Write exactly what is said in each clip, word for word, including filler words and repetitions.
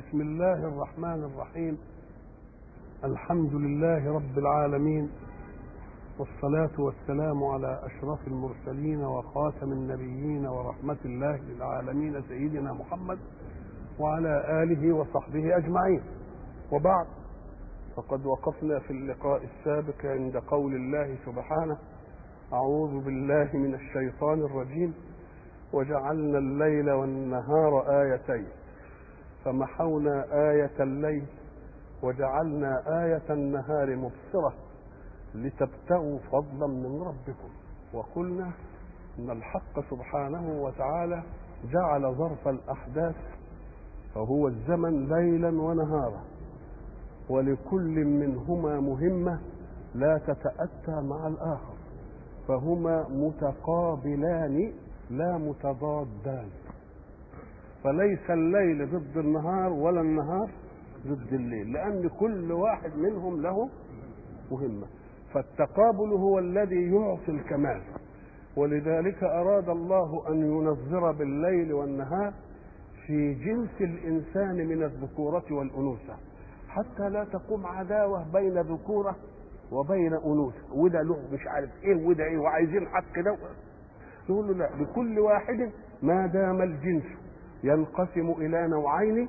بسم الله الرحمن الرحيم. الحمد لله رب العالمين، والصلاة والسلام على أشرف المرسلين وخاتم النبيين ورحمة الله للعالمين سيدنا محمد وعلى آله وصحبه أجمعين. وبعد، فقد وقفنا في اللقاء السابق عند قول الله سبحانه: أعوذ بالله من الشيطان الرجيم: وجعلنا الليل والنهار آيتين فمحونا آية الليل وجعلنا آية النهار مبصرة لتبتغوا فضلا من ربكم. وقلنا إن الحق سبحانه وتعالى جعل ظرف الأحداث فهو الزمن ليلا ونهارا، ولكل منهما مهمة لا تتأتى مع الآخر، فهما متقابلان لا متضادان، فليس الليل ضد النهار ولا النهار ضد الليل، لأن كل واحد منهم له مهمة، فالتقابل هو الذي يعطي الكمال. ولذلك أراد الله أن ينظر بالليل والنهار في جنس الإنسان من الذكورة والأنوثة، حتى لا تقوم عداوة بين ذكورة وبين أنوثة، وده له مش عارف إيه وده إيه وعايزين حق ده. نقول له لا، لكل واحد ما دام الجنس ينقسم إلى نوعين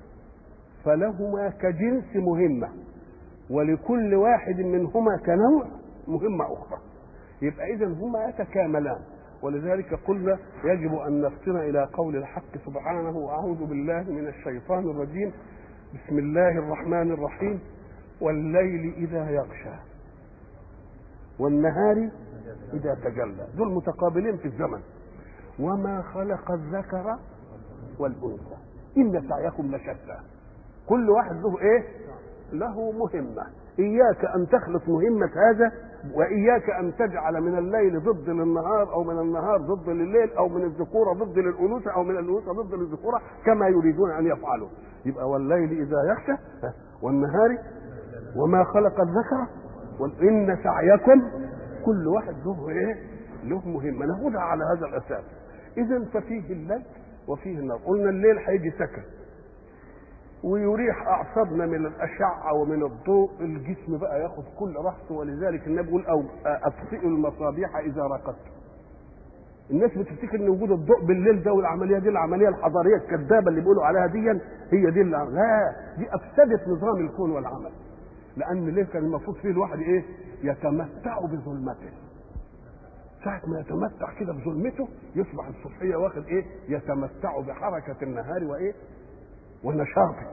فلهما كجنس مهمة، ولكل واحد منهما كنوع مهمة أخرى، يبقى إذن هما يتكاملان. ولذلك قلنا يجب أن نفطن إلى قول الحق سبحانه: أعوذ بالله من الشيطان الرجيم، بسم الله الرحمن الرحيم: والليل إذا يغشى والنهار إذا تجلى، دول متقابلين في الزمن. وما خلق الذكر والأنثى إن سعيكم لشتى، كل واحد له إيه؟ له مهمة. إياك أن تخلط مهمة هذا، وإياك أن تجعل من الليل ضد للنهار، أو من النهار ضد لليل، أو من الذكورة ضد للأنوثة، أو من الأنوثة ضد للذكورة، كما يريدون أن يفعلوا. يبقى والليل إذا يغشى والنهار وما خلق الذكر وإن سعيكم، كل واحد له إيه؟ له مهمة، ناخدها على هذا الأساس. إذن ففيه الليل وفيه النهار. قلنا الليل هيجي سكن ويريح أعصابنا من الأشعة ومن الضوء، الجسم بقى ياخد كل راحته. ولذلك النبي يقول: أو أطفئوا المصابيح إذا رقدتم. الناس بتفتكر ان وجود الضوء بالليل ده والعمليه دي العمليه الحضاريه الكذابه اللي بيقولوا عليها دي هي دي اللي لا، دي افسدت نظام الكون والعمل. لان ليه كان المفروض فيه الواحد ايه؟ يتمتع بظلمته. ساعة ما يتمتع كده بظلمته يصبح الصبحيه واخد ايه؟ يتمتع بحركه النهار وايه؟ ونشاطه.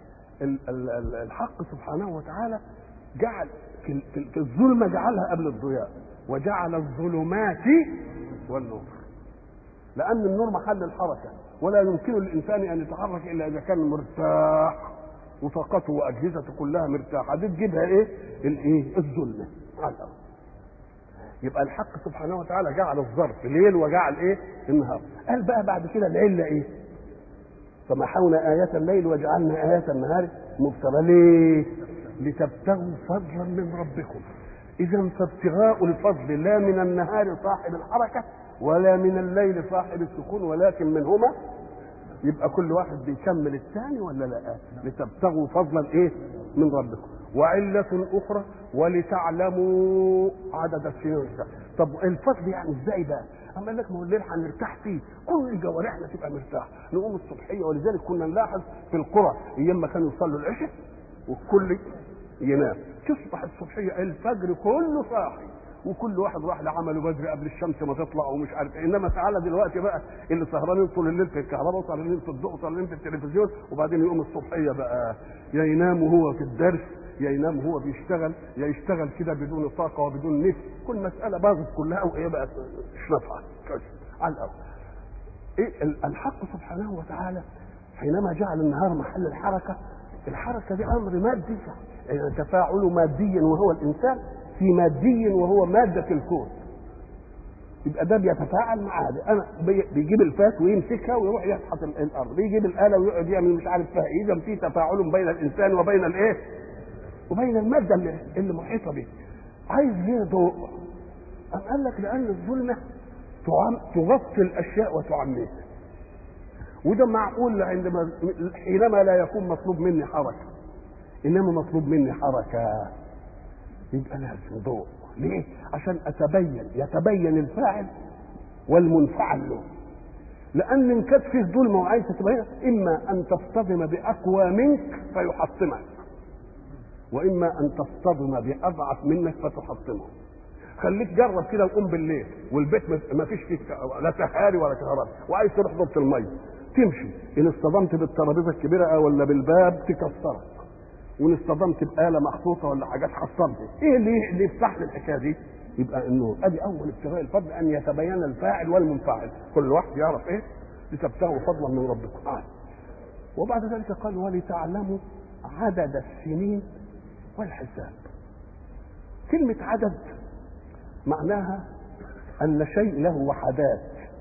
الحق سبحانه وتعالى جعل في الظلمه جعلها قبل الضياء، وجعل الظلمات والنور، لأن النور محل الحركة، ولا يمكن للإنسان أن يتحرك إلا إذا كان مرتاح وطاقته وأجهزته كلها مرتاحة. دي تجيبها إيه؟ الإيه؟ الظلمة على الأرض. يبقى الحق سبحانه وتعالى جعل الظرف ليل وجعل إيه؟ النهار. قال بقى بعد كده العلة إيه؟ فمحونا آية الليل وجعلنا آية النهار مبصرة. ليه؟ لتبتغوا فضلا من ربكم. إذا فابتغاء الفضل لا من النهار صاحب الحركة ولا من الليل صاحب السكون، ولكن منهما. يبقى كل واحد بيكمل الثاني ولا لا؟ لتبتغوا فضلا ايه؟ من ربكم. وعلة أخرى: ولتعلموا عدد السنين. طب الفضل يعني ازاي بقى؟ أما قال لك ما هو الليل هنرتاح فيه، كل جوارحنا تبقى مرتاح، نقوم الصبحية. ولذلك كنا نلاحظ في القرى ايام ما كانوا يصلوا العشاء والكل ينام، تصبح الصبحيه الفجر كله صاحي، وكل واحد راح لعمله بدري قبل الشمس ما تطلع ومش عارف ايه. انما تعالى دلوقتي بقى اللي سهرانين طول الليل في الكهرباء وسهرانين في الضوء وسهرانين في التلفزيون، وبعدين يقوم الصبحيه بقى يا ينام وهو في الدرس، يا ينام وهو بيشتغل، يا يشتغل كده بدون طاقه وبدون نفس. كل مساله باظت كلها، وايه بقى؟ مش نافعه على الارض. ايه الحق سبحانه وتعالى حينما جعل النهار محل الحركه، الحركه دي امر مادي، يعني تفاعل مادي وهو الانسان في مادي وهو ماده الكون. يبقى ده بيتفاعل مع ده، انا بيجيب الفاس ويمسكها ويروح يفحص الارض، بيجيب الاله ويقعد يعمل مش عارف فيها ايه. اذا في تفاعل بين الانسان وبين الايه؟ وبين الماده اللي, اللي محيطه به. عايز ليه ضوء؟ أم قال لك لان الظلمه تغطي الاشياء وتعميها، وده معقول عندما حينما لا يكون مطلوب مني حركه، انما مطلوب مني حركه يبقى لازم ضوء. ليه؟ عشان اتبين يتبين الفاعل والمنفعل له. لان ان كانت فيه ظلمه وعايز تتبين، اما ان تصطدم باقوى منك فيحطمك، واما ان تصطدم باضعف منك فتحطمه. خليك جرب كده وقوم بالليل والبيت ما فيش فيه لا سحاري ولا كهرباء وعايز تروح ضبط الميه، تمشي ان اصطدمت بالترابيزه الكبيره ولا بالباب تكسرك، وان اصطدمت بآلة محطوطه ولا حاجات حصلت. ايه اللي اللي يفتح لي الحكايه دي؟ يبقى انه ادي اول ابتغاء الفضل، ان يتبين الفاعل والمنفعل، كل واحد يعرف ايه لتبتغوا فضلا من ربكم. آه. وبعد ذلك قال ولتعلموا عدد السنين والحساب. كلمه عدد معناها ان شيء له وحدات،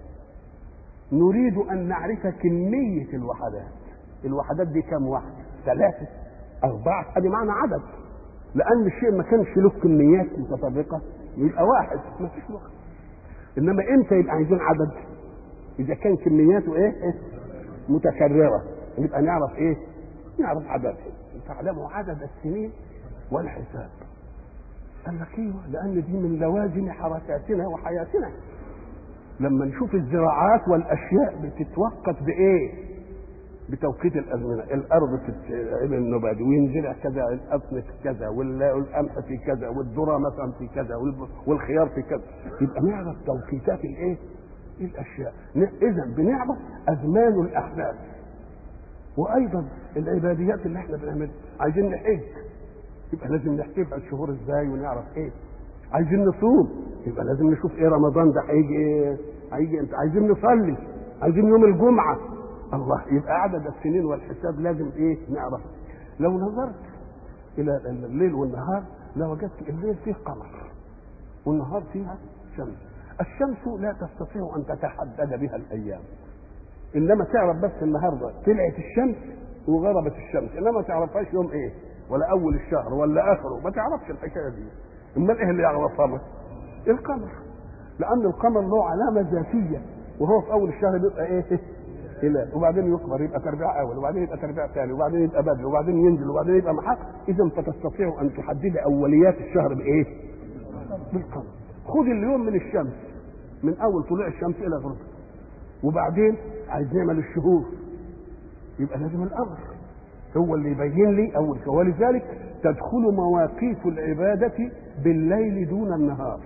نريد ان نعرف كميه الوحدات. الوحدات دي كم واحد؟ ثلاثه اربعه، ادي معنى عدد. لان الشيء ما كانش له كميات متفرقه يبقى واحد، ما فيش واحد. انما امتى يبقى عايزين عدد؟ اذا كان كمياته ايه, إيه؟ متكرره، يبقى نعرف ايه؟ نعرف عددها. تعلموا عدد السنين والحساب. قال لك ايوه، لان دي من لوازم حركاتنا وحياتنا. لما نشوف الزراعات والاشياء بتتوقف بايه؟ بتوقيت الازمنه. الارض تتعمل النبات وينزرع كذا، القطن في كذا، والقمح في كذا، والذره مثلا في كذا، والخيار في كذا. يبقى نعرف توقيتات الايه؟ الاشياء. اذا بنعرف ازمان الاحداث. وايضا العباديات اللي احنا بنعملها، عايزين نحج يبقى لازم نحسبها الشهور ازاي ونعرف ايه. عايزين نصوم يبقى لازم نشوف ايه رمضان ده هيجي ايه، هيجي انت. عايزين نصلي، عايزين يوم الجمعه، الله. يبقى عدد السنين والحساب لازم ايه؟ نعرف. لو نظرت الى الليل والنهار لوجدت الليل فيه قمر والنهار فيها شمس. الشمس لا تستطيع ان تتحدد بها الايام، انما تعرف بس النهارده طلعت الشمس وغربت الشمس، انما ما تعرفهاش يوم ايه ولا اول الشهر ولا اخره، ما تعرفش الحكايه دي. امال ايه اللي يعرفها؟ القمر. لان القمر له علامه ذاتيه، وهو في اول الشهر بيبقى ايه؟ هلال، وبعدين يكبر يبقى تربيع اول، وبعدين يبقى تربيع ثاني، وبعدين يبقى بدر، وبعدين ينزل، وبعدين يبقى محق. اذا فتستطيع ان تحدد اوليات الشهر بايه؟ بالقمر. خذ اليوم من الشمس، من اول طلوع الشمس الى غروبها، وبعدين عايز نعمل الشهور يبقى لازم القمر هو اللي يبين لي اول. ولذلك تدخل مواقيت العباده بالليل دون النهار.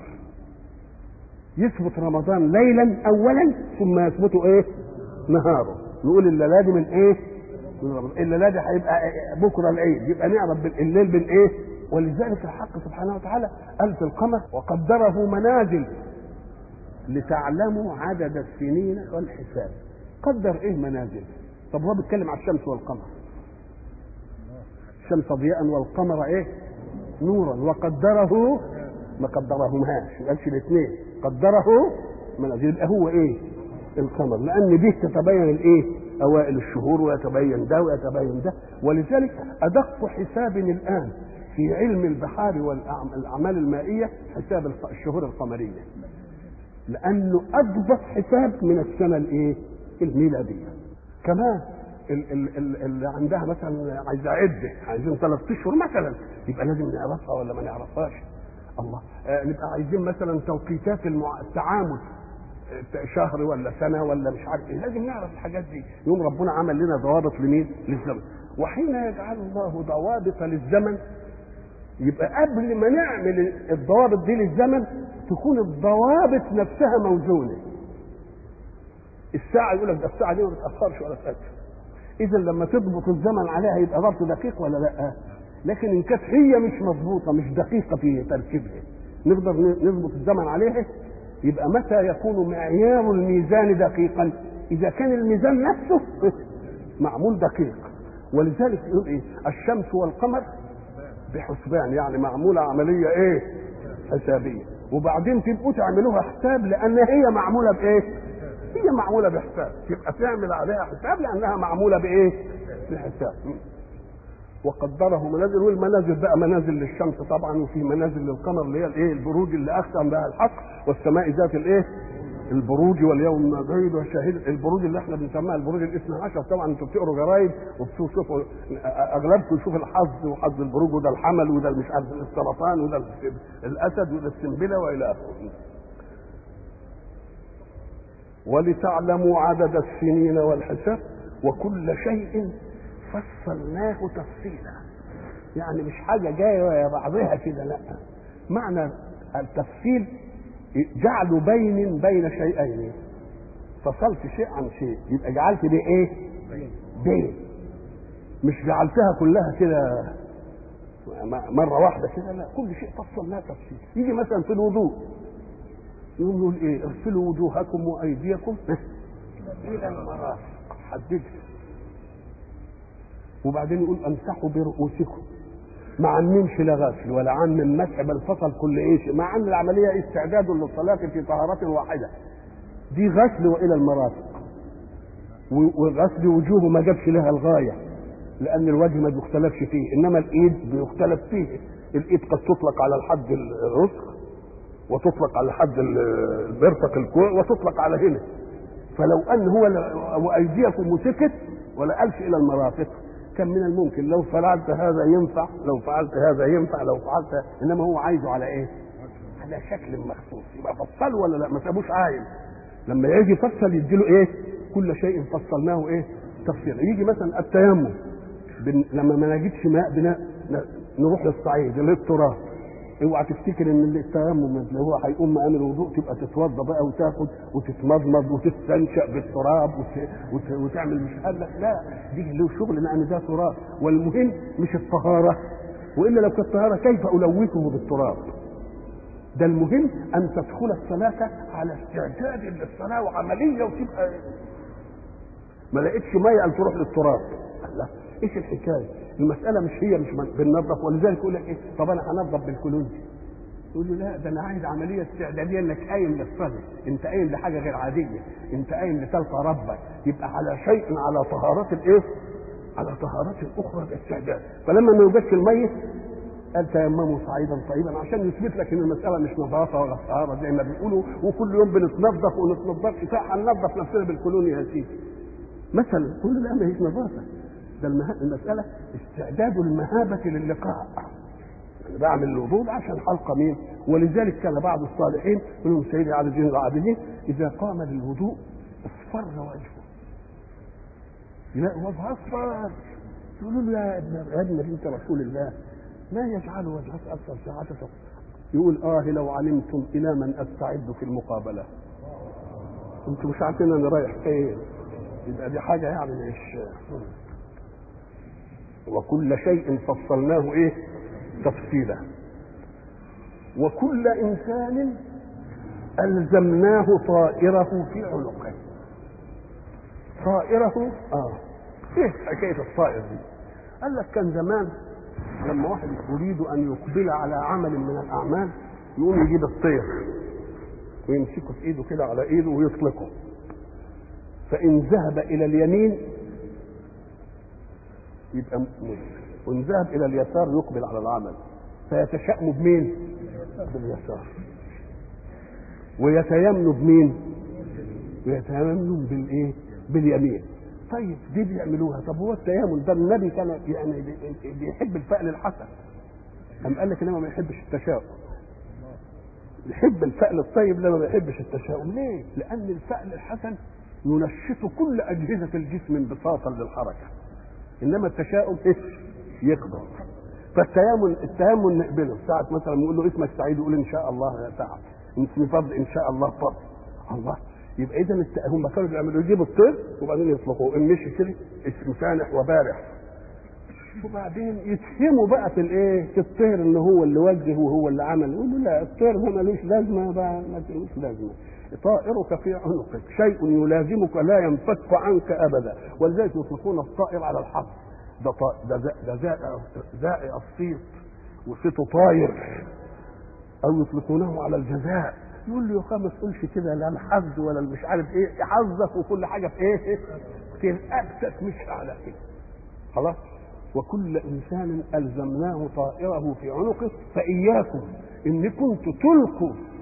يثبت رمضان ليلا اولا ثم يثبت ايه؟ نهاره. نقول الليله دي من ايه؟ من رمضان. الليله دي هيبقى بكره العيد، يبقى نعرف الليل بين ايه؟ ولذلك الحق سبحانه وتعالى قال في القمر وقدره منازل لتعلموا عدد السنين والحساب. قدر ايه منازل؟ طب هو بيتكلم على الشمس والقمر. الشمس ضياء والقمر ايه؟ نورا. وقدره ما قدرهمهاش، ما قالش الاثنين، قدره منازل. يبقى هو ايه؟ القمر. لان به تتبين الايه؟ اوائل الشهور، ويتبين ده ويتبين ده. ولذلك ادق حساب الان في علم البحار والاعمال المائيه حساب الشهور القمريه، لانه اضبط حساب من السنه الايه؟ الميلاديه. كمان اللي عندها مثلا عايزه عده، عايزين ثلاث اشهر مثلا، يبقى لازم نعرفها ولا ما نعرفهاش؟ الله. آه نبقى عايزين مثلا توقيتات المع... التعامل، شهر ولا سنه ولا مش عارف ايه، لازم نعرف الحاجات دي. يوم ربنا عمل لنا ضوابط لمين؟ للزمن. وحين يجعل الله ضوابط للزمن، يبقى قبل ما نعمل الضوابط دي للزمن تكون الضوابط نفسها موزونه. الساعه يقول لك ده الساعه دي ما بتاثرش ولا تاثر، اذا لما تضبط الزمن عليها يبقى ضبط دقيق ولا لا؟ لكن ان كانت هي مش مضبوطه مش دقيقه في تركيبها، نقدر نضبط الزمن عليها؟ يبقى متى يكون معيار الميزان دقيقا؟ اذا كان الميزان نفسه معمول دقيق. ولذلك يقول ايه؟ الشمس والقمر بحسبان، يعني معموله عمليه ايه؟ حسابيه. وبعدين تبقوا تعملوها حساب لان هي معموله بايه؟ هي معموله بحساب، تبقى تعمل عليها حساب لانها معموله بايه؟ بحساب. وقدره منازل. والمنازل بقى منازل للشمس طبعا، وفي منازل للقمر اللي هي الايه؟ البروج اللي اقسم بها الحق، والسماء ذات الايه؟ البروج واليوم الموعود وشاهد البروج اللي احنا بنسميها البروج الاثنى عشر. طبعا انتوا بتقروا جرايد وبتشوفوا اغلبكم يشوف الحظ وحظ البروج، وده الحمل وده مش عارف السرطان وده الاسد وده السنبله والى اخره. ولتعلموا عدد السنين والحساب وكل شيء فصلناه تفصيلا. يعني مش حاجه جايه بعضها كده، لا، معنى التفصيل جعل بين بين شيئين، فصلت شيء عن شيء، يبقى جعلت دي ايه؟ بين، مش جعلتها كلها كده مره واحده كده، لا، كل شيء فصلناه تفصيل. يجي مثلا في الوضوء يقول ايه؟ اغسلوا وجوهكم وايديكم الى المرافق، حددها. وبعدين يقول امسحوا برؤوسكم، ما عممش لا غسل ولا عمم مسح، بل فصل كل ايه، مع ان العمليه استعداد للصلاه في طهاره واحده. دي غسل والى المرافق، وغسل وجوه ما جابش لها الغايه، لان الوجه ما بيختلفش فيه، انما الايد بيختلف فيه. الايد قد تطلق على الحد الرسغ، وتطلق على حد المرفق الكوع، وتطلق على هنا. فلو ان هو وايديكم مسكت ولا قالش الى المرافق، كان من الممكن لو فعلت هذا ينفع، لو فعلت هذا ينفع، لو فعلت، انما هو عايزه على ايه؟ على شكل مخصوص. يبقى فصل ولا لا؟ ما سابوش عايز. لما يجي يفصل يديله ايه؟ كل شيء فصلناه ايه؟ تفصيل. يجي مثلا التيمم، بن... لما ما نجدش ماء بنا نروح للصعيد اللي التراب. اوعى تفتكر ان التيمم اللي هو هيقوم مقام الوضوء تبقى تتوضا بقى وتاخد وتتمضمض وتستنشق بالتراب وت... وت... وتعمل مش قال لك لا، دي له شغل لان ده تراب. والمهم مش الطهاره، والا لو كانت طهاره كيف الوثه بالتراب؟ ده المهم ان تدخل الصلاه على استعداد للصلاه وعمليه، وتبقى ما لقيتش ميه ان تروح للتراب. الله، ايش الحكايه؟ المساله مش هي مش بننظف، ولذلك يقول لك ايه؟ طب انا هنظف بالكلوز. يقول له لا، ده انا عايز عمليه استعداديه، انك قايم للصلاه، انت قايم لحاجه غير عاديه، انت قايم لتلقى ربك، يبقى على شيء، على طهارات الايه؟ على طهارات الاخرى باستعداد. فلما ما يوجدش الميه قال تيمموا صعيدا طيبا، عشان يثبت لك ان المساله مش نظافه ولا طهاره زي ما بيقولوا، وكل يوم بنتنظف ونتنظف. كفايه هننظف نفسنا بالكولونيا يا سيدي مثلا. كل ده ما هيش نظافه، ده المساله استعداد المهابه للقاء. يعني بعمل الوضوء عشان حلقه مين؟ ولذلك كان بعض الصالحين منهم سيدي علي الدين العابدين اذا قام للوضوء اصفر وجهه، يلاقي وجهه اصفر، يقولوا له يا ابن يا ابن انت رسول الله ما يجعل وجهك اصفر ساعته؟ يقول اه لو علمتم الى من استعد في المقابله. انتم مش عارفين انا رايح فين. يبقى دي حاجه يعني مش. وكل شيء فصلناه ايه؟ تفصيلا. وكل انسان الزمناه طائره في عنقه. طائره اه ايه حكايه الطائر دي؟ قال لك كان زمان لما واحد يريد ان يقبل على عمل من الاعمال يقوم يجيب الطير ويمسكه في ايده كده على ايده ويطلقه، فان ذهب الى اليمين يبقى مسلم، وان ذهب الى اليسار يقبل على العمل، فيتشأم بمين؟ باليسار. ويتيمن بمين؟ ويتيمن بالايه؟ باليمين. طيب دي بيعملوها. طب هو التيامن ده النبي كان يعني بيحب الفعل الحسن، أم قال لك انما ما يحبش التشاؤم؟ يحب الفعل الطيب لما ما يحبش التشاؤم. ليه؟ لان الفعل الحسن ينشط كل اجهزه الجسم انبساطا للحركه، انما التشاؤم ايه؟ يقبض. فالتيامن التيامن نقبله ساعه مثلا نقول له اسمك سعيد يقول ان شاء الله يا سعد، اسمي فضل ان شاء الله فضل. الله، يبقى اذا هم كانوا بيعملوا يجيبوا الطير وبعدين يطلقوه، ان مشي كده اسمه سانح وبارح، وبعدين يتهموا بقى في الايه؟ في الطير ان هو اللي وجه وهو اللي عمل. يقولوا لا، الطير ده ملوش لازمه بقى، ملوش لازمه. طائرك في عنقك شيء يلازمك لا ينفك عنك ابدا، ولذلك يطلقون الطائر على الحظ. ده طائر ده ده زائع زائع الصيت وصيته طاير، او يطلقونه على الجزاء. يقول له يا اخي ما تقولش كده، لا الحظ ولا المش عارف ايه، حظك وكل حاجه في ايه؟ في رقبتك مش اعلى كده. خلاص. وكل انسان الزمناه طائره في عنقه، فاياكم ان كنتوا تلقوا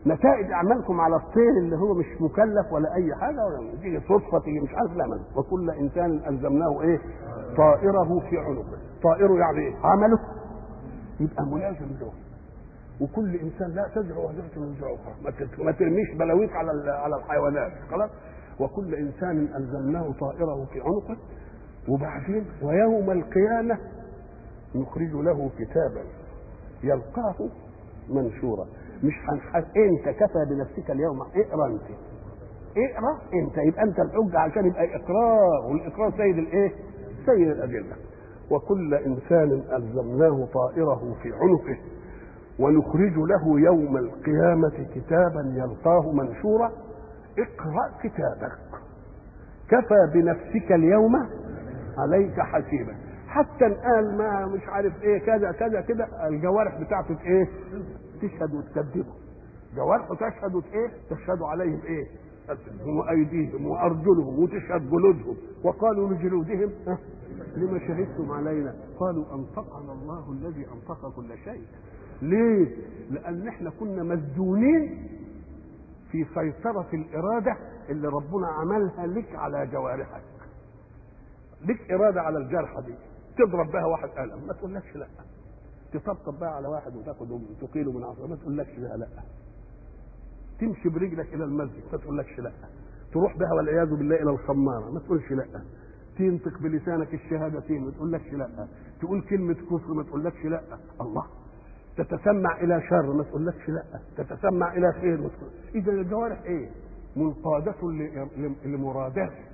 نتائج اعمالكم على الطير اللي هو مش مكلف ولا اي حاجه، ولا تيجي صدفه تيجي مش عارف لا من. وكل انسان الزمناه ايه؟ طائره في عنقه. طائره يعني ايه؟ عمله يبقى ملازم له. وكل انسان لا تزرع وزرة من زرع اخرى، ما ترميش بلاويك على على الحيوانات خلاص. وكل انسان الزمناه طائره في عنقه. وبعدين ويوم القيامه نخرج له كتابا يلقاه منشورا. مش هنحس انت كفى بنفسك اليوم اقرا انت اقرا انت، يبقى انت الحجه عشان يبقى اقرار، والاقرار سيد الايه؟ سيد الادله. وكل انسان الزمناه طائره في عنقه ونخرج له يوم القيامه كتابا يلقاه منشورا اقرا كتابك كفى بنفسك اليوم عليك حسيبا. حتى قال ما مش عارف ايه كذا كذا كده، الجوارح بتاعته ايه؟ تشهد وتكذبه. جوارحه تشهد ايه؟ تشهد عليهم ايه؟ وايديهم وارجلهم وتشهد جلودهم. وقالوا لجلودهم لما شهدتم علينا؟ قالوا انطقنا الله الذي انطق كل شيء. ليه؟ لان احنا كنا مسجونين في سيطرة الإرادة اللي ربنا عملها لك على جوارحك. لك إرادة على الجرحة دي، تضرب بها واحد قلم ما تقولكش لا، تطبطب بها على واحد وتاخده تقيله من عصا ما تقولكش بها لا، تمشي برجلك إلى المسجد ما تقولكش لا، تروح بها والعياذ بالله إلى الخمارة ما تقولش لا، تنطق بلسانك الشهادتين ما تقولكش لا، تقول كلمة كفر ما تقولكش لا. الله، تتسمع الى شر ما تقولكش لا، تتسمع الى خير ما تقول. اذا الجوارح ايه؟ منقادة لمراداتك،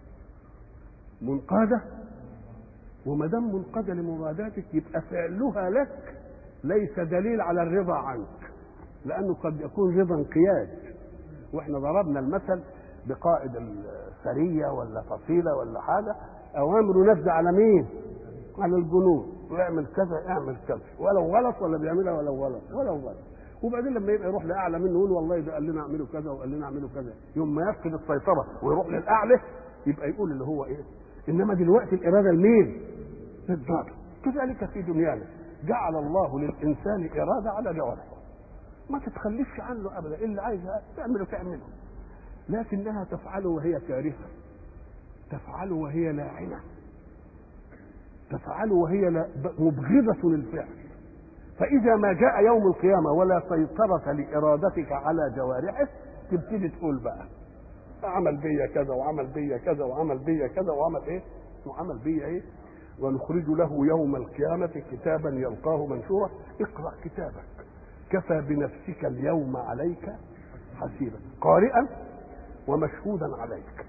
منقادة. وما دام منقادة لمراداتك يبقى فعلها لك ليس دليل على الرضا عنك، لانه قد يكون رضا انقياد. واحنا ضربنا المثل بقائد السرية ولا فصيلة ولا حاجة، اوامره نفذ على مين؟ على الجنود، واعمل كذا اعمل كذا، ولو غلط ولا بيعملها ولو غلط ولو غلط. وبعدين لما يبقى يروح لاعلى منه يقول والله ده قال لنا اعملوا كذا وقال لنا اعملوا كذا، يوم ما يفقد السيطره ويروح للاعلى يبقى يقول اللي هو ايه. انما دلوقتي الاراده لمين؟ للضابط. كذلك في دنيانا جعل الله للانسان اراده على جوارحه، ما تتخلفش عنه ابدا، اللي عايز تعمله تعمله، لكنها تفعله وهي كارهه، تفعله وهي لاعنه، تفعله وهي مبغضة للفعل. فإذا ما جاء يوم القيامة ولا سيطرة لإرادتك على جوارحك تبتدي تقول بقى عمل بيا كذا وعمل بيا كذا وعمل بيا كذا وعمل ايه وعمل بيا ايه. ونخرج له يوم القيامة كتابا يلقاه منشورا اقرأ كتابك كفى بنفسك اليوم عليك حسيبا، قارئا ومشهودا عليك.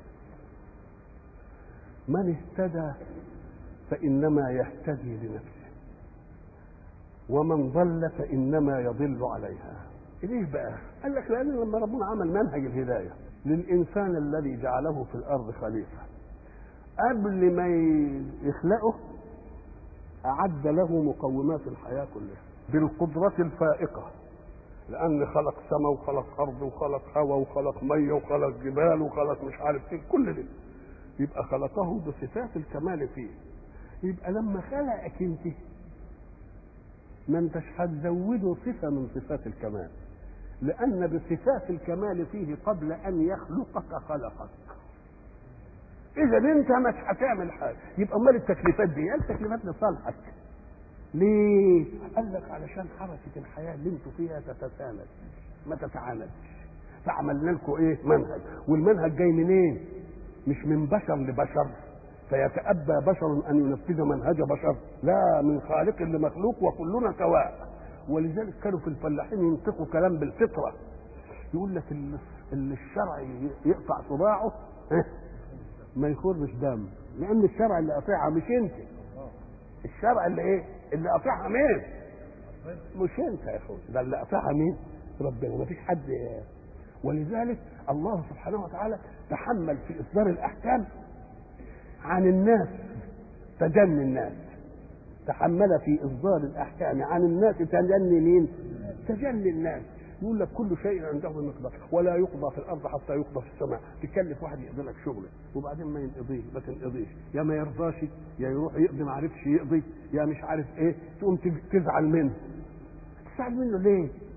من اهتدى فإنما يهتدي لنفسه ومن ضل فإنما يضل عليها. ليه بقى؟ قال لك لأن لما ربنا عمل منهج الهداية للإنسان الذي جعله في الأرض خليفة، قبل ما يخلقه أعد له مقومات الحياة كلها بالقدرة الفائقة، لأن خلق سماء وخلق أرض وخلق هواء وخلق مية وخلق جبال وخلق مش عارف ايه كل ده، يبقى خلقه بصفات الكمال فيه. يبقى لما خلقك انت ما انتش هتزوده صفه من صفات الكمال، لان بصفات الكمال فيه قبل ان يخلقك خلقك. اذا انت مش هتعمل حاجه يبقى امال التكليفات دي؟ التكليفات لصالحك. ليه؟ قال لك علشان حركه الحياه اللي انتوا فيها تتساند ما تتعاندش، فعملنا لكم ايه؟ منهج. والمنهج جاي منين؟ مش من بشر لبشر فيتأبى بشر أن ينفذ منهج بشر، لا، من خالق لمخلوق وكلنا سواء. ولذلك كانوا في الفلاحين ينطقوا كلام بالفطرة، يقول لك اللي الشرع يقطع صباعه ما يخرج دم، لأن الشرع اللي قاطعها مش أنت، الشرع اللي إيه؟ اللي قاطعها مين؟ مش أنت يا أخوي، ده اللي قاطعها مين؟ ربنا، ما فيش حد. ولذلك الله سبحانه وتعالى تحمل في إصدار الأحكام عن الناس تجني الناس، تحمل في إصدار الأحكام عن الناس تجني مين؟ تجني الناس. يقول لك كل شيء عنده مقدار، ولا يقضى في الأرض حتى يقضى في السماء. تكلف واحد يقضي لك شغله وبعدين ما ينقضيه ما تنقضيش، يا ما يرضاش يا يروح يقضي ما عرفش يقضي، يا مش عارف ايه، تقوم تزعل منه. تزعل منه ليه؟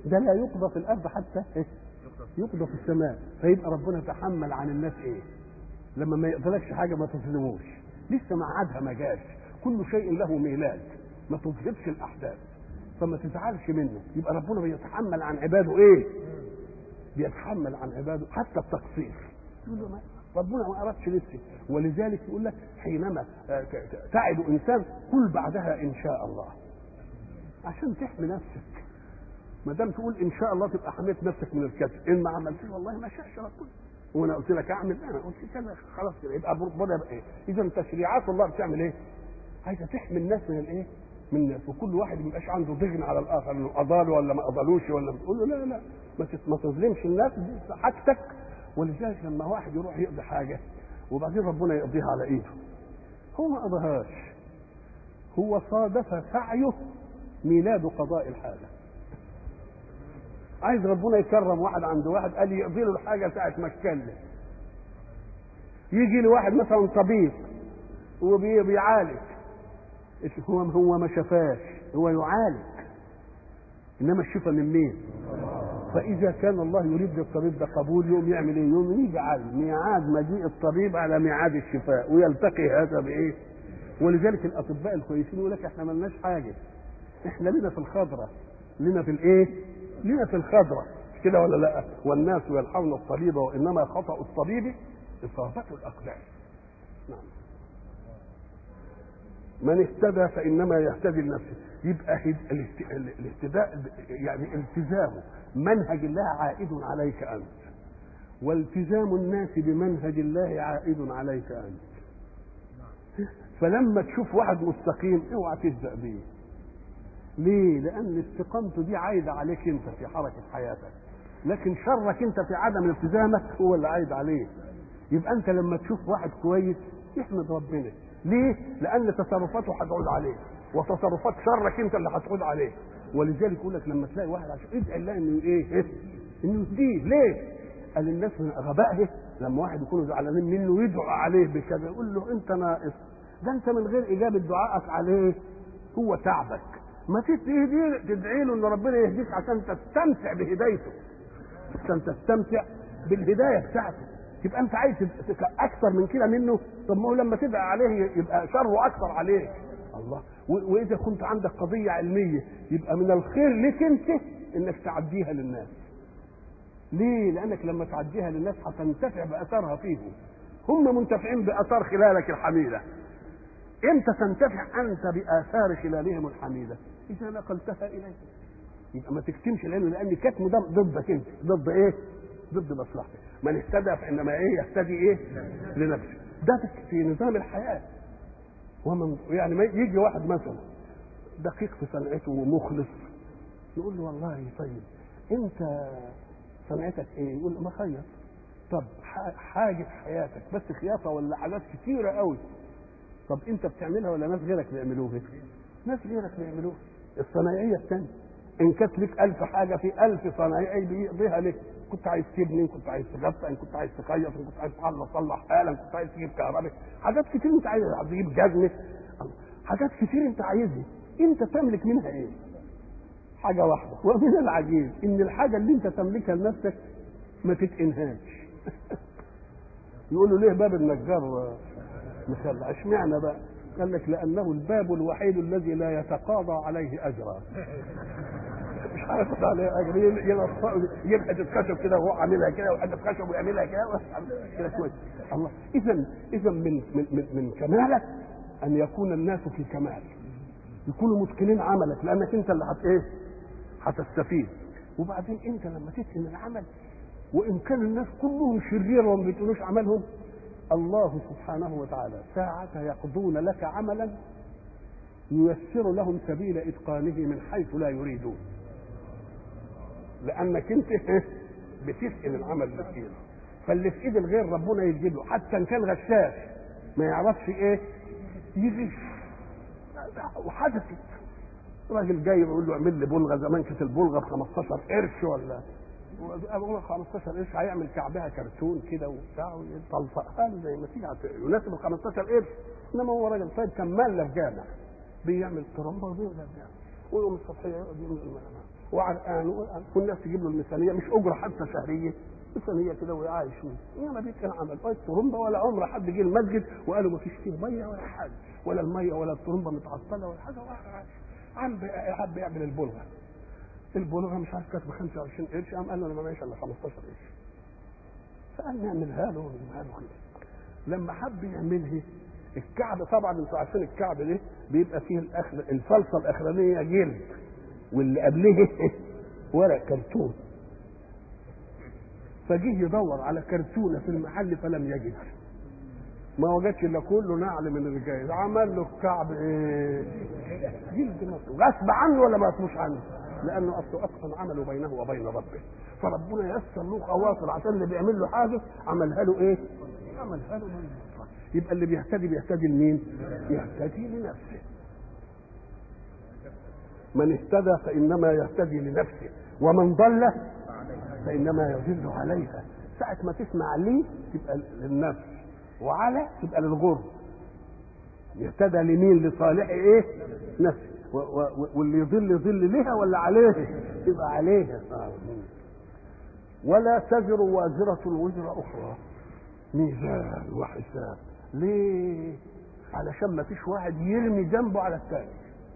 ده لا يقضى في الارض حتى إيه؟ يقضى في السماء. فيبقى ربنا تحمل عن الناس ايه؟ لما ما يقدركش حاجه ما تظلموش، لسه ميعادها ما جاش، كل شيء له ميلاد، ما تظهرش الاحداث، فما تزعلش منه. يبقى ربنا بيتحمل عن عباده ايه؟ بيتحمل عن عباده حتى التقصير. ربنا ما أردش لسه. ولذلك يقول لك حينما تعد إنسان قل بعدها إن شاء الله، عشان تحمي نفسك. ما دام تقول إن شاء الله تبقى حميت نفسك من الكذب. إن ما عملتش والله ما شاءش ربنا، وأنا قلت لك أعمل، أنا قلت كذا خلاص كده، يبقى ربنا يبقى إيه؟ إذا تشريعات الله بتعمل إيه؟ عايزة تحمي الناس من الإيه؟ من الناس. وكل واحد ما يبقاش عنده ضغن على الآخر إنه أضاله ولا ما أضالوش، ولا بتقول له لا لا ما تظلمش الناس، دي حاجتك. ولذلك لما واحد يروح يقضي حاجه وبعدين ربنا يقضيها على ايده، هو ما قضاهاش، هو صادف سعيه ميلاد قضاء الحاجه. عايز ربنا يكرم واحد عند واحد قال يقضي له الحاجه ساعه ما اتكلم. يجي له واحد مثلا طبيب وبيعالج، هو هو ما شفاش، هو يعالج، انما الشفاء من مين؟ فإذا كان الله يريد للطبيب ده قبول، يوم يعمل إيه؟ يوم يجعل ميعاد مجيء الطبيب على ميعاد الشفاء، ويلتقي هذا بإيه؟ ولذلك الأطباء الكويسين يقول لك إحنا ملناش حاجة، إحنا لنا في الخضرة، لنا في الإيه؟ لنا في الخضرة، كده ولا لأ؟ والناس يلحون الطبيب وإنما خطأ الطبيب إصابته الأقدام. نعم. من اهتدى فإنما يهتدي لنفسه. يبقى الاهتداء يعني التزامه منهج الله عائد عليك أنت، والتزام الناس بمنهج الله عائد عليك أنت. فلما تشوف واحد مستقيم اوعى تهزأ بيه. ليه؟ لأن استقامته دي عايدة عليك أنت في حركة حياتك، لكن شرك أنت في عدم التزامك هو اللي عايد عليه. يبقى أنت لما تشوف واحد كويس احمد ربنا. ليه؟ لأن تصرفاته هتعود عليه، وتصرفات شرك أنت اللي هتعود عليه. ولذلك يقول لك لما تلاقي واحد عشان ادعي الله انه ايه؟ انه يهديه. ليه؟ قال الناس من غبائه لما واحد يكونوا زعلانين منه يدعوا عليه بكذا، يقول له انت ناقص، ده انت من غير اجابه دعائك عليه هو تعبك، ما تدعي له ان ربنا يهديك عشان تستمتع بهدايته، عشان تستمتع بالهدايه بتاعته. يبقى انت عايز اكثر من كده منه؟ طب ما هو لما تدعي عليه يبقى شره اكثر عليك. الله. واذا كنت عندك قضيه علميه يبقى من الخير لك انت انك تعديها للناس. ليه؟ لانك لما تعديها للناس هتنتفع باثارها فيهم، هم منتفعين باثار خلالك الحميده. امتى تنتفع انت باثار خلالهم الحميده؟ اذا نقلتها اليك. يبقى ما تكتمش العلم، لان كتم ده ضدك انت، ضد ايه؟ ضد مصلحتك. من اهتدى فانما ايه؟ يهتدي ايه؟ لنفسه. ده في نظام الحياه. ومن يعني ما يجي واحد مثلا دقيق في صنعته ومخلص، نقول له والله طيب انت صنعتك ايه؟ يقول ما خيط. طب حاجه حياتك بس خياطه ولا حاجات كتيره قوي؟ طب انت بتعملها ولا ناس غيرك بيعملوها؟ ناس غيرك بيعملوها. الصنايعيه الثانيه ان كانت لك ألف حاجه في ألف صنايعي بيقضيها لك. كنت عايز تبني، ان كنت عايز تغطى، ان كنت عايز تخيط، ان كنت عايز تصلح آلة، ان كنت عايز تجيب كهرباء، حاجات كتير انت عايز تجيب جزمه، حاجات كتير انت عايزها. انت تملك منها ايه؟ حاجه واحده. ومن العجيب ان الحاجه اللي انت تملكها لنفسك ما تتقنهاش. يقولوا ليه باب النجار مخلع؟ اشمعنى بقى؟ قال لك لانه الباب الوحيد الذي لا يتقاضى عليه اجرا. مش هياخد عليه اجر، يجيب حته خشب كده وهو عاملها كده، وحته خشب ويعملها كده كده كويس. الله. اذا اذا من من من كمالك ان يكون الناس في كمال، يكونوا متقنين عملك، لانك انت اللي هت ايه؟ هتستفيد. وبعدين انت لما تتقن العمل وان كان الناس كلهم شرير وما بيتقنوش عملهم، الله سبحانه وتعالى ساعة يقضون لك عملا ييسر لهم سبيل اتقانه من حيث لا يريدون، لانك انت بتتقن العمل اللي في ايدك. فاللي في ايد الغير ربنا يجيبه، حتى ان كان غشاش ما يعرفش ايه يغش. وحدثت راجل جاي يقول له اعمل لي بلغه، زمان كانت البلغه ب خمستاشر قرش، ولا ابو خمستاشر قرش هيعمل كعبها كرتون كده وبتاع ويطلقها له زي ما تيجي يناسب ال خمستاشر قرش. انما هو راجل طيب كان مال في جامع بيعمل ترمبه ويقوم الصبحيه يقعد يعمل المنام، وعرقان، والناس تجيب له الميزانيه مش اجره حتى شهريه، ميزانيه كده وعايش منه. انما دي كان عمل ولا الطرمبه ولا عمره حد جه المسجد وقالوا ما فيش فيه ميه ولا حاجه، ولا الميه ولا الطرمبه متعطله ولا حاجه، عم حب يعمل البلغه. البلغه مش عارف كانت ب خمسة وعشرين قرش، قام قال له انا ما معيش الا خمستاشر قرش، فقال نعملها له ونعملها له كده. لما حب يعملها الكعب، طبعا انتوا عارفين الكعب ده بيبقى فيه الأخر الفلصه الاخرانيه جلد، واللي قبله ورق كرتون. فجه يدور على كرتونه في المحل فلم يجد، ما وجدش الا كله نعل من الرجال. عمل له الكعب ايه؟ جلد مصر، غصب عنه ولا ما غصبوش عنه؟ لانه اصله اتقن عمله بينه وبين ربه، فربنا ييسر له خواطر عشان اللي بيعمل له حاجه عملها له ايه؟ عملها له من مصر. يبقى اللي بيهتدي بيهتدي لمين؟ يهتدي لنفسه. من اهتدى فانما يهتدي لنفسه، ومن ضل فانما يضل عليها. ساعه ما تسمع ليه تبقى للنفس، وعلى تبقى للغر. يهتدى لمين؟ لصالح ايه؟ نفسه. واللي يضل يضل لها ولا عليه؟ يبقى عليها. ولا تزر وازرة وزر اخرى، ميزان وحساب. ليه؟ علشان ما فيش واحد يرمي ذنبه على الثاني،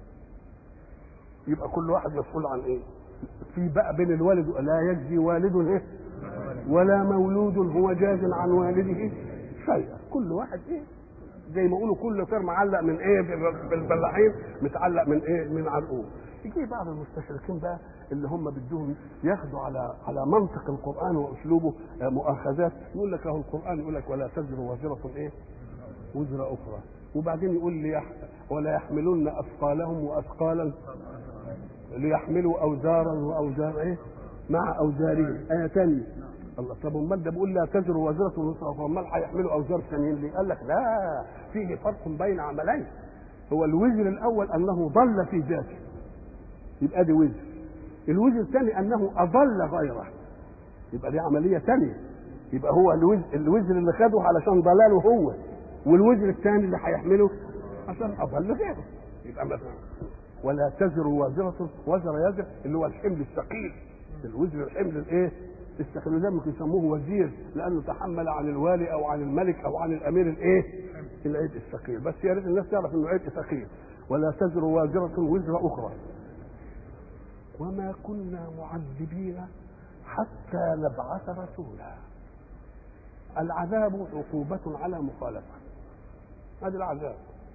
يبقى كل واحد مسؤول عن ايه؟ في بقى بين الوالد، لا يجزي والد ايه ولا مولود هو جاز عن والده شيئا. كل واحد ايه زي ما يقولوا كل طير معلق من ايه بالبلاحين، متعلق من ايه؟ من عرقوب. يجي بعض المستشرقين بقى اللي هم بدهم ياخدوا على على منطق القران واسلوبه مؤاخذات، يقول لك اهو القران يقول لك ولا تزر وازره ايه وزر اخرى، وبعدين يقول لي ولا يحملن اثقالهم واثقالا ليحملوا اوزارا واوزار ايه مع اوزارهم. ايه ثانيه الله. طب امال ده بيقول لا تزر وازره وزر اخرى، امال هيحملوا اوزار ثانيين ليه؟ قال لك لا، فيه فرق بين عملين. هو الوزر الاول انه ضل في ذاته، يبقى دي وزر. الوزر الثاني انه اضل غيره، يبقى دي عمليه ثانيه. يبقى هو الوزر, الوزر اللي خده علشان ضلاله هو، والوزر الثاني اللي هيحمله عشان اضل غيره. يبقى مثلا ولا تزر وازره وزر يزر اللي هو الحمل الثقيل، الوزر الحمل الايه الثقيل، ده ممكن يسموه وزير لانه تحمل عن الوالي او عن الملك او عن الامير الايه العبء الثقيل. بس يا ريت الناس تعرف انه عبء ثقيل. ولا تزر وازره وزر اخرى وما كنا معذبين حتى نبعث رسولا. العذاب عقوبة على مخالفة، هذا العذاب.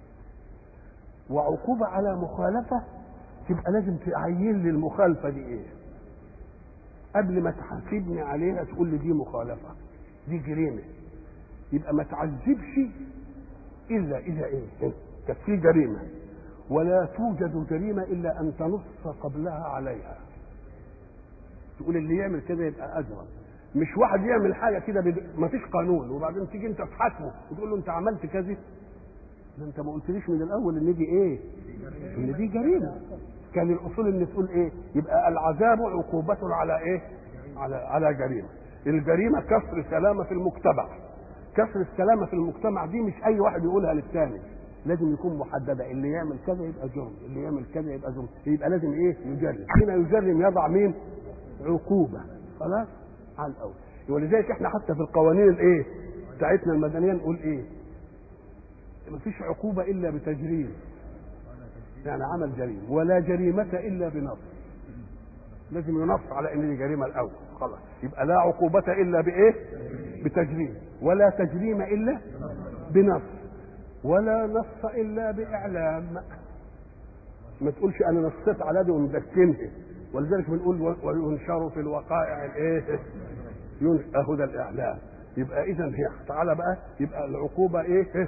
وعقوبة على مخالفة تبقى لازم تعين لي المخالفة دي ايه قبل ما تحاسبني عليها، تقول لي دي مخالفة، دي جريمة. يبقى ما تعذبش إلا إذا إيه كانت في جريمة. ولا توجد جريمة إلا أن تنص قبلها عليها، تقول اللي يعمل كده يبقى أجرم. مش واحد يعمل حاجة كده بد... ما فيش قانون وبعدين تيجي أنت تحاسبه وتقول له أنت عملت كذا، ده أنت ما قلتليش من الأول إن دي إيه؟ إن دي جريمة. كان الأصول إن تقول إيه؟ يبقى العذاب عقوبة على إيه؟ على على جريمة. الجريمة كسر سلامة في المجتمع. كسر السلامة في المجتمع دي مش أي واحد يقولها للثاني، لازم يكون محددة. اللي يعمل كذا يبقى جرم، اللي يعمل كذا يبقى جرم. يبقى لازم إيه؟ يجرم. هنا يجرم يضع مين؟ عقوبة. خلاص؟ على الأول. ولذلك إحنا حتى في القوانين الإيه؟ بتاعتنا المدنية نقول إيه؟ مفيش عقوبة إلا بتجريم، يعني عمل جريمة. ولا جريمة إلا بنص، لازم ينص على إن دي جريمة الأول. خلاص، يبقى لا عقوبة إلا بإيه؟ بتجريم. ولا تجريم إلا بنص. ولا نص إلا بإعلام. ما تقولش أنا نصيت على دي ومدكنها. ولذلك بنقول وينشر في الوقائع الإيه؟ ينشر ده الإعلام. يبقى إذا هي تعالى بقى، يبقى العقوبة إيه؟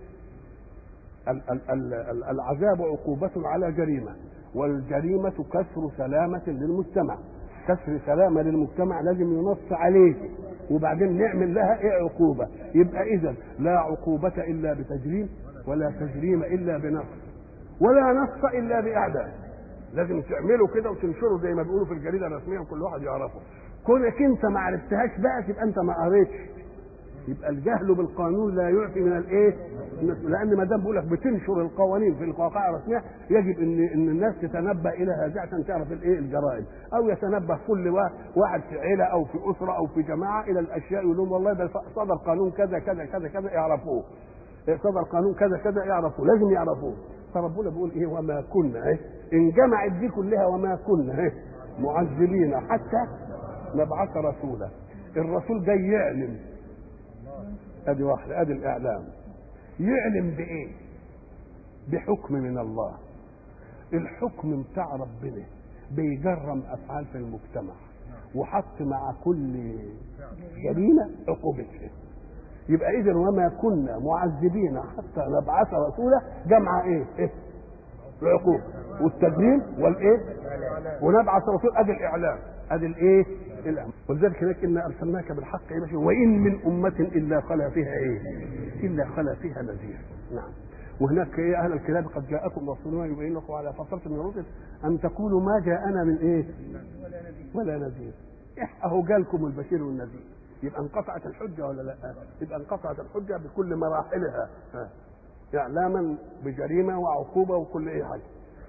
العذاب عقوبة على جريمة، والجريمة كسر سلامة للمجتمع. كسر سلامة للمجتمع لازم ينص عليه وبعدين نعمل لها ايه؟ عقوبة. يبقى اذا لا عقوبة الا بتجريم، ولا تجريم الا بنص، ولا نص الا باعدام. لازم تعمله كده وتنشره زي ما بيقولوا في الجريدة الرسمية وكل واحد يعرفه. كونك انت ما عرفتهاش بقى تبقى انت ما قريتش، يبقى الجهل بالقانون لا يعفي من الايه؟ لان ما دام بقول لك بتنشر القوانين في الواقع الرسميه يجب ان ان الناس تتنبه الى هذا عشان تعرف الايه الجرائم، او يتنبه كل واحد في عيله او في اسره او في جماعه الى الاشياء يقول لهم والله ده صدر قانون كذا كذا كذا كذا يعرفوه، صدر قانون كذا كذا يعرفوه، لازم يعرفوه. فربنا بيقول ايه؟ وما كنا ايه؟ ان جمعت دي كلها وما كنا ايه؟ معذبين حتى نبعث رسولا. الرسول جاي يعلم، ادي واحده، ادي الاعلام. يعلم بايه؟ بحكم من الله. الحكم بتاع ربنا بيجرم افعال في المجتمع وحط مع كل جريمه عقوبتها. يبقى اذا وما كنا معذبين حتى نبعث رسولا جمع ايه؟ ايه؟ العقوبه والتجريم والايه؟ ونبعث رسول، ادي الاعلام، ادي الايه؟ الامر. ولذلك هناك انا ارسلناك بالحق يا بشر وان من امه الا خلا فيها ايه؟ الا خلا فيها نذير. نعم. وهناك يا اهل الكتاب قد جاءكم رسولنا يبين لكم على فتره من الرسل ان تقولوا ما جاءنا من ايه؟ ولا نذير. اهو جالكم البشير والنذير. يبقى انقطعت الحجه ولا لا؟ يبقى انقطعت الحجه بكل مراحلها، اعلاما بجريمه وعقوبه وكل اي حاجه.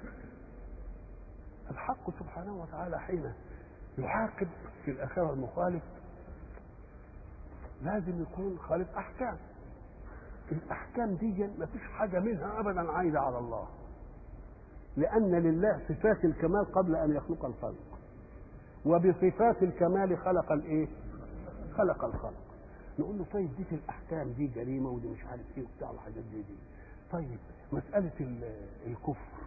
الحق سبحانه وتعالى حين يعاقب في الاخره المخالف لازم يكون خالف احكام. الاحكام دي ما فيش حاجه منها ابدا عايده على الله، لان لله صفات الكمال قبل ان يخلق الخلق، وبصفات الكمال خلق الايه؟ خلق الخلق. نقول له طيب دي في الاحكام دي جريمه ودي مش عارف ايه وبتاع الحاجات دي دي طيب مساله الكفر،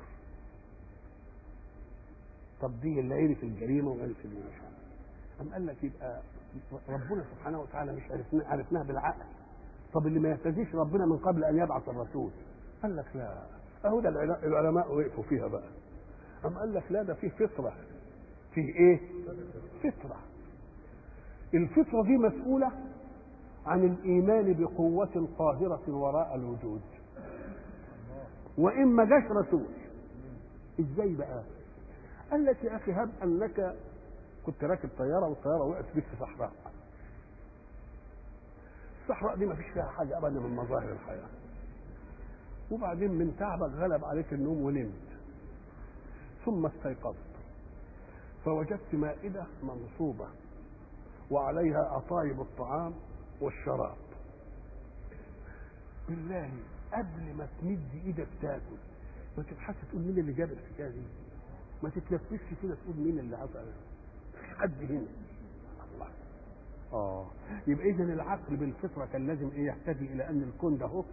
طب دي اللي عرف الجريمه وعرف اللي مش عارف. أم قال لك يبقى ربنا سبحانه وتعالى مش عرفناه عرفناه بالعقل. طب اللي ما يهتديش ربنا من قبل ان يبعث الرسول، قال لك لا، اهو ده العلماء وقفوا فيها بقى. أم قال لك لا، ده فيه فطره، فيه ايه؟ فطره. الفطره دي مسؤوله عن الايمان بقوه قاهره وراء الوجود، وان ما جاش رسول. ازاي بقى؟ قال لك يا اخي هب انك كنت راكب طياره والطياره وقعت بيك في صحراء. الصحراء دي ما فيش فيها حاجه ابدا من مظاهر الحياه، وبعدين من تعبك غلب عليك النوم ونمت، ثم استيقظت فوجدت مائده منصوبه وعليها اطايب الطعام والشراب. بالله قبل ما تمد ايدك تاكل ما تبحث تقول مين اللي جاب الحكايه دي؟ ما تتلفش كده تقول مين اللي عمل؟ حد هنا الله. اه يبقى اذا العقل بالفطره كان لازم ايه؟ يهتدي الى ان الكون ده هو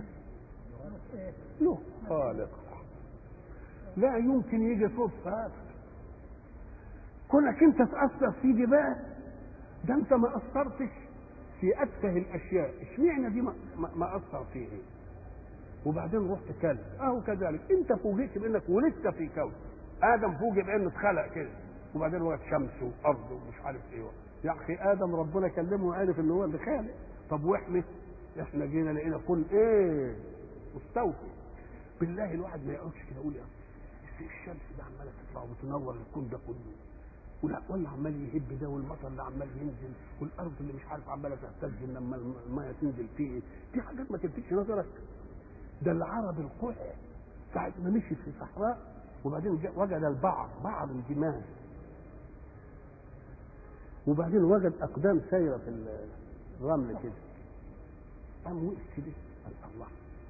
له خالق، لا يمكن يجي صدفه. كونك انت تاثر في دي بقى، ده انت ما اثرتش في اتفه الاشياء، اشمعنى دي ما, ما اثر فيه ايه؟ وبعدين رحت كلب. اهو كذلك انت فوجئت بانك ولدت في كون. ادم فوجئ بانه اتخلق كده، وبعدين وقت شمس وارض ومش عارف ايه. يا اخي ادم ربنا كلمه وعرف ان هو اللي خالق. طب واحنا احنا جينا لقينا كل ايه؟ مستوفي. بالله الواحد ما يقعدش كده يقول يا الشمس ده عماله تطلع وتنور الكون ده كله، ولا ولا عمال يهب ده، والمطر اللي عمال ينزل، والارض اللي مش عارف عماله تهتز لما الميه تنزل فيه. دي حاجات ما تلفتش نظرك. ده العرب القح ساعه ما مشي في الصحراء وبعدين وجد البعر، بعر الجمال، وبعدين وجد اقدام سايره في الرمل كده، قام وقف كده قال الله،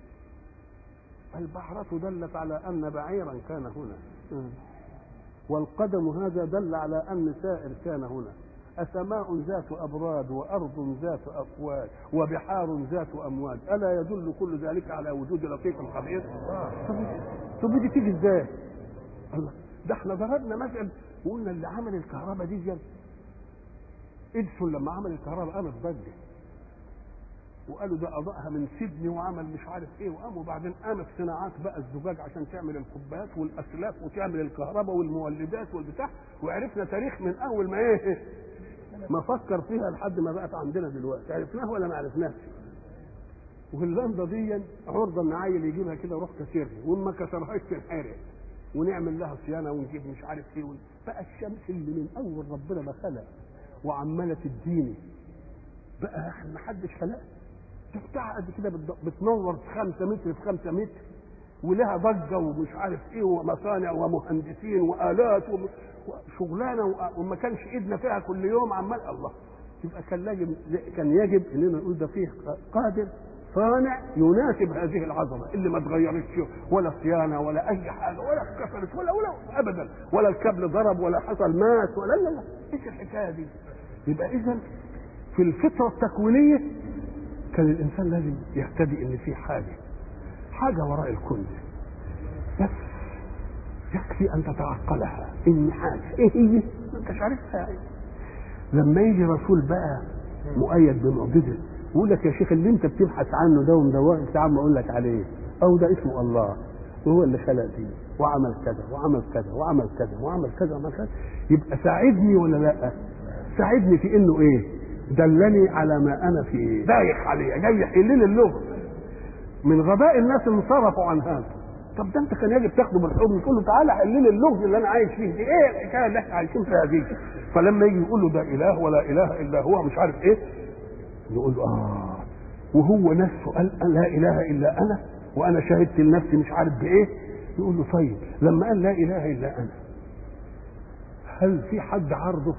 البحرة دلت على ان بعيرا كان هنا، والقدم هذا دل على ان سائر كان هنا، أسماء ذات أبراد وأرض ذات أفواج وبحار ذات أمواج، ألا يدل كل ذلك على وجود لطيف خبير؟ طب دي تيجي ازاي؟ الله، ده احنا ضربنا مثل وقلنا اللي عمل الكهرباء دي جل اديسون لما عمل الكهرباء قامت ضجه، وقالوا ده اضاءها من سيدني وعمل مش عارف ايه، وقاموا بعدين قامت صناعات بقى الزجاج عشان تعمل الكوبايات والاسلاك وتعمل الكهرباء والمولدات والبتاع، وعرفنا تاريخ من اول ما ايه ما فكر فيها لحد ما بقت عندنا دلوقتي. عرفناها ولا ما عرفناش؟ واللمضه دي عرضه ان عيل يجيبها كده ويروح كسرها، وما كسرهاش تنحرق، ونعمل لها صيانه ونجيب مش عارف ايه. بقى الشمس اللي من اول ربنا ما خلق وعماله تديني بقى احنا ما حدش خلقها، بتاع قد كده بتنور في خمسة متر في خمسة متر ولها ضجه ومش عارف ايه ومصانع ومهندسين والات وشغلانه وما كانش ايدنا فيها كل يوم عمال الله. يبقى كان يجب كان يجب اننا نقول ده فيه قادر صانع يناسب هذه العظمه اللي ما اتغيرتش ولا صيانه ولا اي حاجه ولا اتكسرت ولا ولا ابدا ولا الكابل ضرب ولا حصل مات ولا لا لا. ايش الحكايه دي؟ يبقى اذا في الفطره التكوينيه كان الانسان لازم يهتدي ان في حاجه حاجه وراء الكون بس يكفي ان تتعقلها ان حاجه ايه هي ما انتش عارفها. لما يجي رسول بقى مؤيد بمعجزه يقول لك يا شيخ اللي انت بتبحث عنه ده ومدوقك تعال ما اقول لك عليه او ده اسمه الله وهو اللي خلق دي وعمل كذا وعمل كذا وعمل كذا وعمل كذا وعمل كذا. يبقى ساعدني ولا لا؟ ساعدني في انه ايه؟ دلني على ما انا فيه دايخ عليه جاي يحل لي اللغه. من غباء الناس انصرفوا عن هذا. طب ده انت كان يجب تاخده بالحضن تقول له تعالى حل لي اللغز اللي انا عايش فيه دي ايه الحكايه اللي احنا عايشين فيها دي. فلما يجي يقول له ده اله ولا اله الا هو مش عارف ايه يقول له اه وهو نفسه قال لا اله الا انا وانا شهدت لنفسي مش عارف بايه. يقول له طيب لما قال لا اله الا انا هل في حد عارضه؟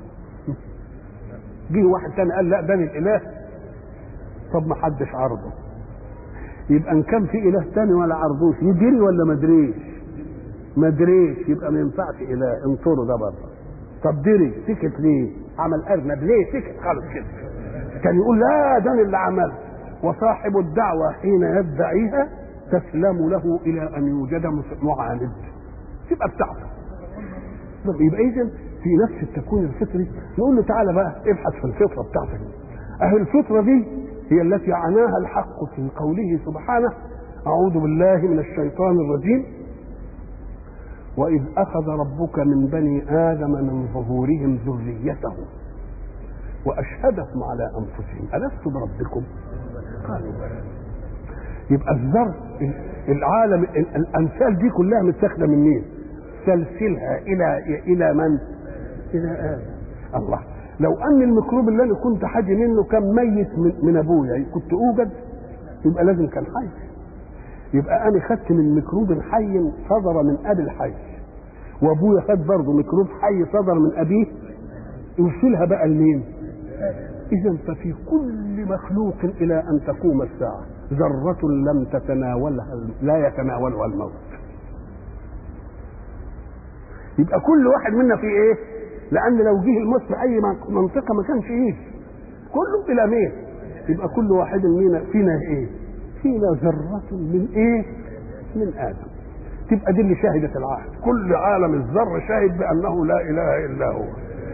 جه واحد ثاني قال لا ده الاله طب ما حدش عارضه. يبقى ان كان في اله ثاني ولا عرضوش يدري ولا ما دريش؟ ما دريش يبقى ما ينفعش اله انطره ده بره. طب دري سكت ليه؟ عمل ارنب ليه سكت خالص كده؟ كان يقول لا ده اللي عمل. وصاحب الدعوه حين يدعيها تسلم له الى ان يوجد معاند تبقى بتاعته. يبقى اذا في نفس التكوين الفطري نقول له تعالى بقى ابحث في الفطره بتاعتك. اهي الفطره دي هي التي عناها الحق في قوله سبحانه اعوذ بالله من الشيطان الرجيم واذ اخذ ربك من بني ادم من ظهورهم ذريتهم واشهدهم على انفسهم الست بربكم قالوا بلى. يبقى الذر العالم الامثال دي كلها متاخده من مين؟ سلسلها الى الى من؟ الى ادم. الله لو ان الميكروب اللي انا كنت حاجي منه كان ميت من, من ابويا كنت اوجد يبقى لازم كان حي. يبقى انا خدت من ميكروب حي صدر من ابي الحي وابويا خد برضه ميكروب حي صدر من ابيه يوصلها بقى لمين؟ اذا ففي كل مخلوق الى ان تقوم الساعه ذره لم تتناولها لا يتناولها الموت. يبقى كل واحد منا في ايه؟ لان لو جه الموت في اي منطقه ما كانش يجي كله الى مين؟ يبقى كل واحد منا فينا ايه؟ فينا ذره من ايه؟ من ادم. تبقى دي اللي شهدت العهد كل عالم الذر شاهد بانه لا اله الا هو.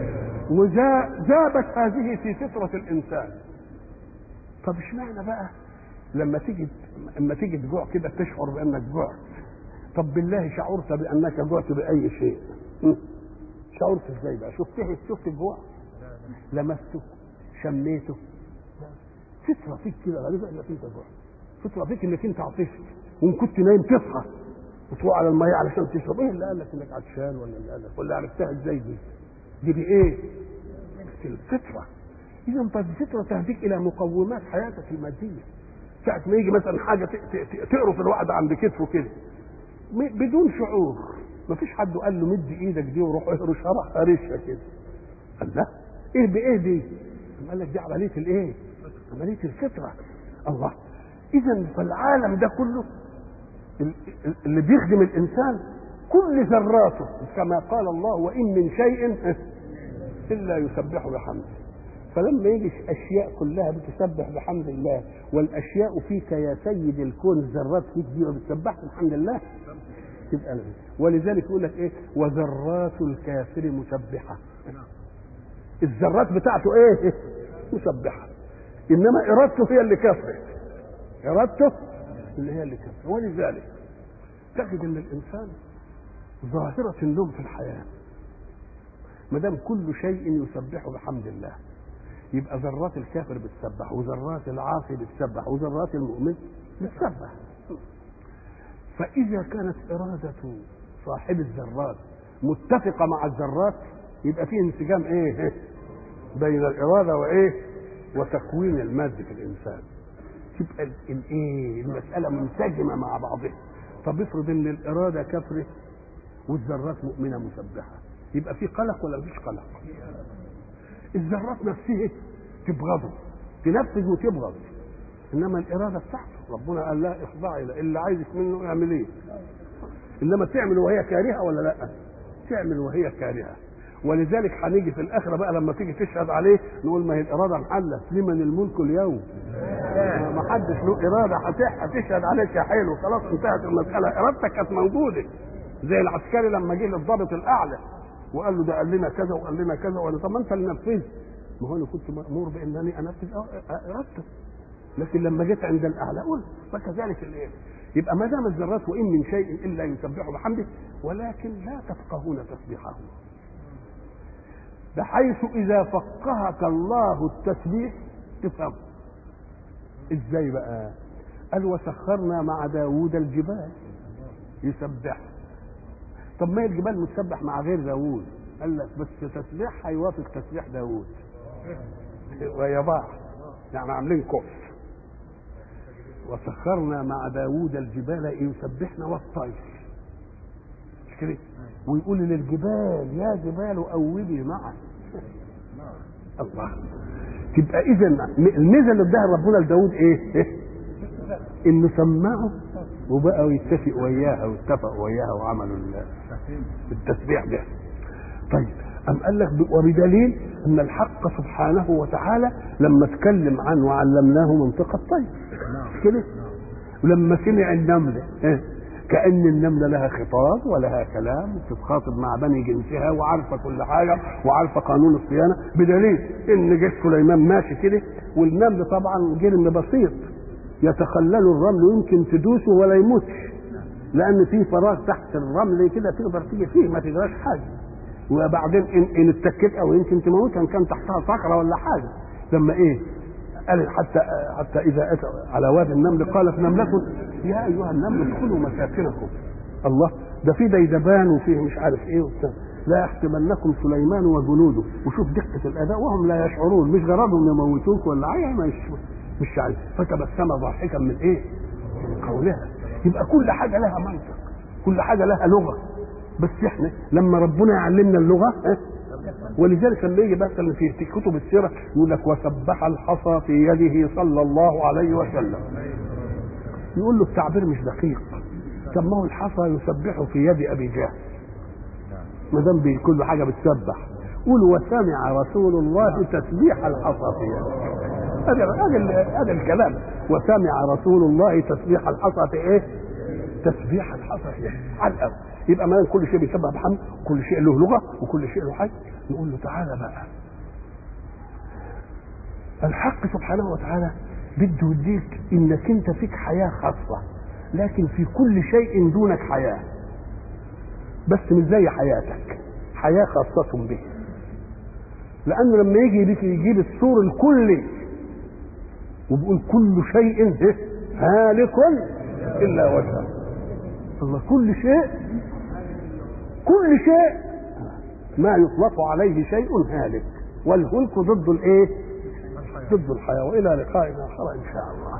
وذابت هذه في فطره الانسان. طب اشمعنى بقى لما تيجي لما تيجي تجوع كده تشعر بانك جوعت؟ طب بالله شعرت بانك جوعت باي شيء؟ شعرت ازاي بقى؟ شفته شفت الجوع؟ لمسته؟ شميته؟ فطره فيك كده غالبا انك انت جوعت. فطره فيك انك انت عطشت وان كنت نايم تصحى وتروح على الميه علشان تشرب. ايه اللي قال لك انك عطشان ولا اللي قال لك ولا عرفتها ازاي دي؟ دي بايه؟ الفطره. اذا فالفطره تهديك الى مقومات حياتك الماديه. ساعه ما يجي مثلا حاجه تقرص الواحد عند كتفه كده بدون شعور مفيش حد قال له مد ايدك دي وروح اهرشها راح هرشها كده. قال لا ايه بايه دي؟ قال لك دي عمليه الايه؟ عمليه الفطره. الله. اذا فالعالم ده كله اللي بيخدم الانسان كل ذراته كما قال الله وان من شيء الا يسبح بحمده. فلما يجي اشياء كلها بتسبح بحمد الله والاشياء فيك يا سيد الكون الذرات فيك دي وبتسبح بحمد الله تبقى لها. ولذلك يقول لك ايه؟ وذرات الكافر مسبحه. الذرات بتاعته ايه؟ مسبحه. انما ارادته هي اللي كفرت. ارادته اللي هي اللي كفرت. ولذلك تجد ان الانسان ظاهره النوم في الحياه ما دام كل شيء يسبح بحمد الله يبقى ذرات الكافر بتسبح وذرات العاصي بتسبح وذرات المؤمن بتسبح. فإذا كانت إرادة صاحب الذرات متفقة مع الذرات يبقى فيه انسجام ايه؟ بين الإرادة وايه؟ وتكوين المادة في الإنسان، تبقى الايه المسألة منسجمة مع بعضها. طب افرض ان الإرادة كفرة والذرات مؤمنة مسبحة، يبقى في قلق ولا مفيش قلق؟ الذرات نفسها تبغضه، تنفذ وتبغض، انما الإرادة بتاعته ربنا قال لا اخضعي له، اللي عايزك منه اعمل ايه. انما تعمل وهي كارهة ولا لا؟ تعمل وهي كارهة. ولذلك هنيجي في الاخره بقى لما تيجي تشهد عليه نقول ما هي الاراده محلت، لمن الملك اليوم؟ ما حدش له اراده هتشهد عليك يا حلو، خلاص انتهت المساله، ارادتك كانت موجوده. زي العسكري لما جه للضابط الاعلى وقال له ده قال لنا كذا وقال لنا كذا، وقال له طب ما انت اللي نفذت. ما هو انا كنت مامور بانني انفذ ارادته، لكن لما جيت عند الاعلى قلت فكذلك الايه. يبقى ما دام الذرات وان من شيء الا يسبح بحمده ولكن لا تفقهون تسبيحه، بحيث إذا فقهك الله التسبيح تفهم. إزاي بقى؟ قال وسخرنا مع داود الجبال يسبح. طب ما الجبال متسبح مع غير داود؟ قال لك بس تسبيح هيوافق تسبيح داود ويا بعض، يعني عاملين كفر. وسخرنا مع داود الجبال يسبحنا والطير، مش كده؟ ويقول للجبال يا جبال أوبي معه. الله. تبقى إذا الميزة اللي اداها ربنا لداود إيه؟ إيه؟ إنه سمعه وبقى يتفق وياها واتفق وياها وعملوا التسبيح ده. طيب أم قال لك وبدليل أن الحق سبحانه وتعالى لما اتكلم عنه وعلمناه منطق الطير كده، ولما سمع النملة إيه؟ كأن النملة لها خطاب ولها كلام وتتخاطب مع بني جنسها وعارفة كل حاجة وعارفة قانون الصيانة، بدليل إن جيش سليمان ماشي كده والنمل طبعا جرم بسيط يتخلل الرمل ويمكن تدوسه ولا يموتش، لأن في فراغ تحت الرمل كده تقدر تيجي فيه ما تجراش حاجة، وبعدين إن, إن اتكت أو يمكن تموتها إن كان تحتها صخرة ولا حاجة. لما إيه قال حتى حتى إذا أتى على وادي النمل قالت نملة يا أيها النمل ادخلوا مساكنكم. الله، ده في ديدبان وفيه مش عارف إيه وبتاع، لا يحتملنكم سليمان وجنوده. وشوف دقة الأداء وهم لا يشعرون، مش غرضهم يموتوك ولا عاية مش مش عارف. فتبسم ضاحكا من إيه؟ من قولها. يبقى كل حاجة لها منطق، كل حاجة لها لغة، بس إحنا لما ربنا يعلمنا اللغة اه؟ ولذلك لما يجي مثلا في كتب السيرة يقول لك وسبح الحصى في يده صلى الله عليه وسلم، يقول له التعبير مش دقيق. طب ما هو الحصى يسبح في يد ابي جهل ما دام كل حاجه بتسبح. قول وسمع رسول الله تسبيح الحصى في يده، هذا هذا الكلام. وسمع رسول الله تسبيح الحصى في ايه؟ تسبيح الحصى في يده على الاول. يبقى ما كل شيء بيسبح بحمد، كل شيء له لغه وكل شيء له حاجه. نقول له تعالى بقى، الحق سبحانه وتعالى بده يديك انك انت فيك حياه خاصه، لكن في كل شيء دونك حياه، بس مش زي حياتك، حياه خاصه به. لانه لما يجي بك يجيب السور الكلي وبيقول كل شيء هالك الا وجهه. الله، كل شيء كل شيء ما يطلق عليه شيء هالك، والهلك ضد الايه؟ ضد الحياه. والى لقاء اخر ان شاء الله.